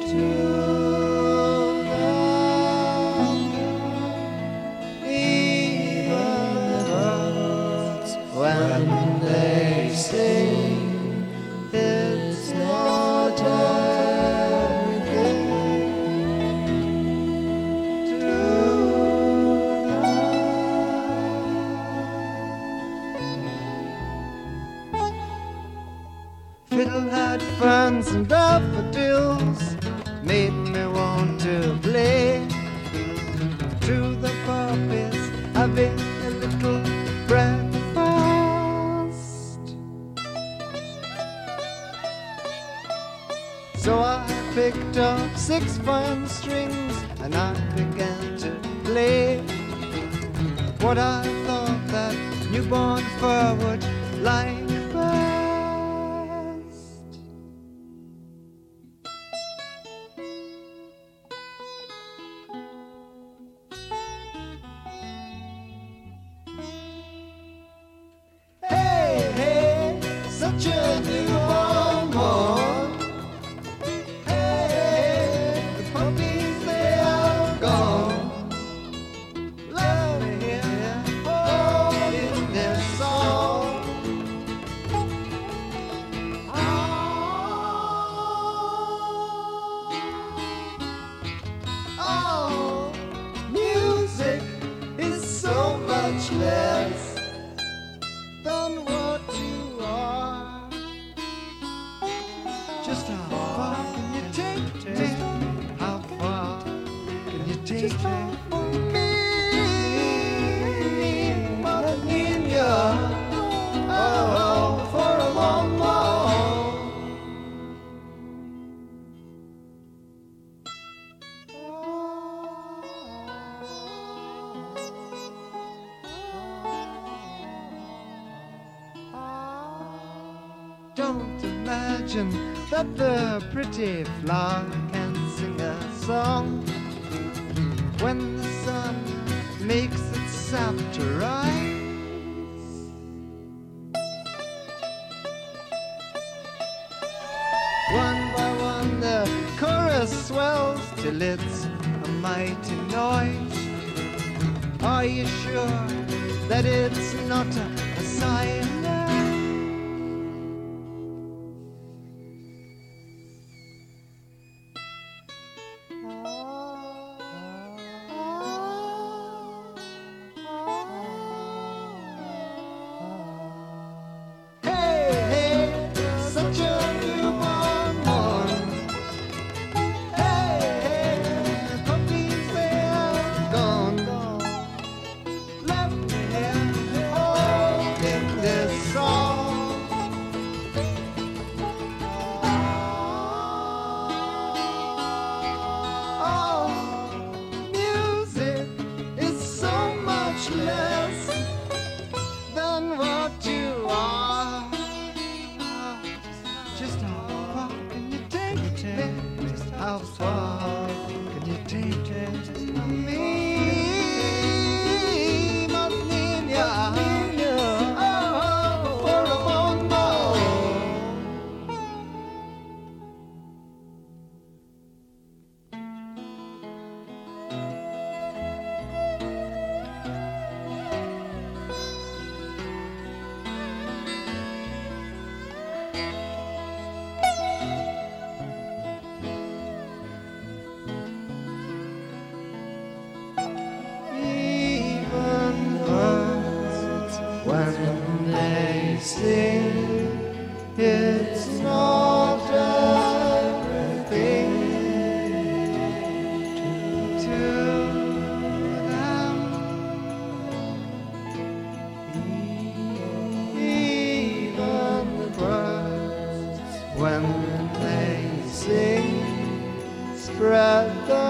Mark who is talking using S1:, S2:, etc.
S1: to even the birds when they sing, it's not everything to fiddle had ferns and daffodils, made me want to play. To the puppies, having a little breakfast. So I picked up 6 fine strings and I began to play what I thought that newborn fur would like best. Such a newborn morn. Hey, the puppies, they are gone. Let me hear all in their song. Oh, music is so much less than what you are. Just how far can you take me? How far can you take me? Mother Nina, oh, for a long, Don't imagine that the pretty flower can sing a song when the sun makes its sap to rise. One by one the chorus swells till it's a mighty noise. Are you sure that it's not a silence? Such a newborn morn. Hey, puppies, they are gone. Let me hear all in this song. Oh, music is so much less than what you are. Just how far can you take me? How far can you take me? Mother Nina, oh, for a long when they sing, it's not everything to them. Even the birds, when they sing, spread the